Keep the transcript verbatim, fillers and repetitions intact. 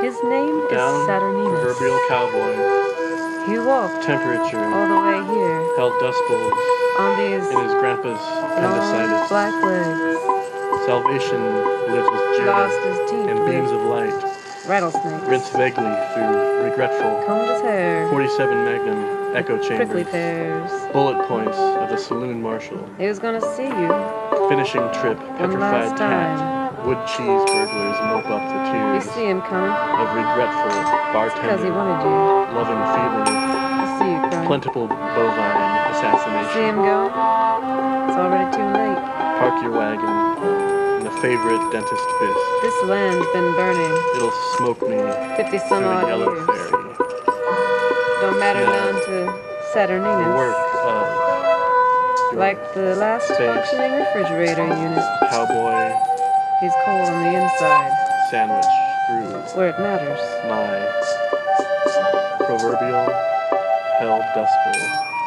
His name is Down, Saturninus. proverbial cowboy. He walked Temperature. all the way here Held dust bowls on these in his grandpa's long appendicitis. black legs. Salvation lives with Jay Lost his teeth and beams with of light. rattlesnakes. Rinse vaguely through regretful. Combed his hair. forty-seven Magnum echo Prickly chambers. pears. Bullet points of the saloon marshal. He was gonna see you. Finishing trip, One last petrified time. cat. Wood cheese burglars mope up the You tears see him coming. of regretful Because he bartender. wanted you. Loving feeling I see you of crying. plentiful bovine See assassination. him go? It's already too late. Park your wagon in a favorite dentist fist. This land's been burning It'll smoke me fifty to some a odd yellow years. fairy. Don't matter Now, none to The Saturninus. work of your Like the last space functioning refrigerator unit. cowboy He's cold on the inside, sandwich through where it matters. my proverbial held dust bowl.